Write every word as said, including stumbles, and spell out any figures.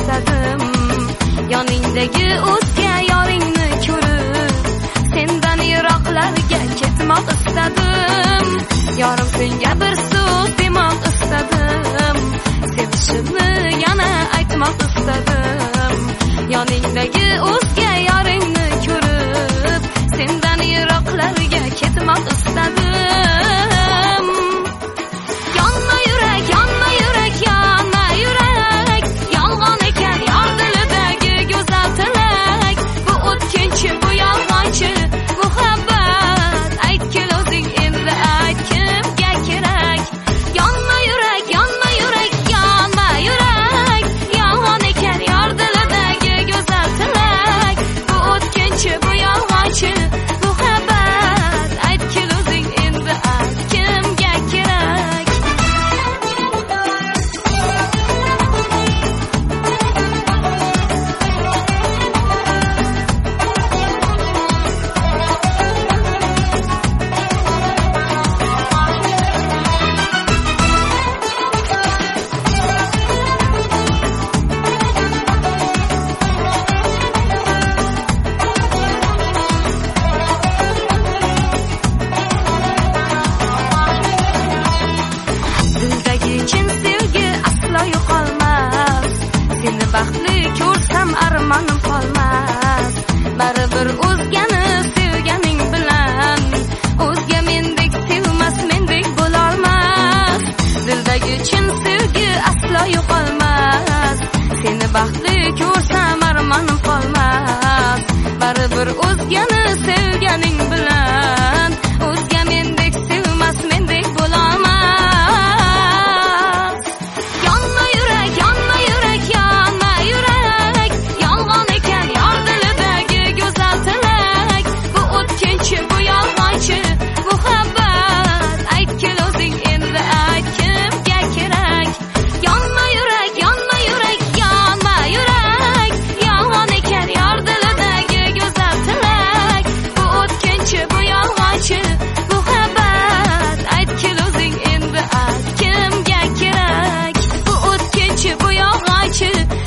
istadim. Yoningdagi o'zga yoringni ko'rib, sendan yiroqlarga ketmoq istadim. Yorim senga bir so'z demoq istadim. Sevishimni yana aytmoq istadim. Yoningdagi o'zga yoringni ko'rib, sendan yiroqlarga ketmoq istadim. Yonma yurak, yonma yurak, yonma yurak. Yolg'on ekan yor dilidagi go'zal tilak. Bu o'tkinchi, bu yolg'onchi muhabbat. Aytgil o'zing endi, ayt kimga kerak. Yonma yurak, yonma yurak, yonma yurak. Yolg'on ekan yor dilidagi go'zal tilak. Bu o'tkinchi, bu yolg'onchi muhabbat. Aytgil o'zing endi, ayt kimga kerak. Dildagi chin sevgi aslo yo'qolmas. Seni baxtli ko'rsam armonim qolmas. Baribir o'zgani sevganing bilan, o'zga mendek sevmas, mendek bo'lolmas. Dildagi chin sevgi aslo yo'qolmas. Seni baxtli ko'rsam armonim qolmas. Baribir o'zgani sevganing bilan, o'zga mendek sevmas, mendek bo'lolmas. Yonma yurak, yonma yurak, yonma yurak. Yolg'on ekan yor dilidagi go'zal tilak. Bu o'tkinchi, bu yolg'onchi muhabbat. Aytgil o'zing endi, ayt kimga kerak. Yonma yurak, yonma yurak, yonma yurak. Yolg'on ekan yor dilidagi go'zal tilak. Bu o'tkinchi, bu yolg'onchi muhabbat. Aytgil o'zing endi, ayt kimga kerak. Bu o'tkinchi, bu yolg'onchi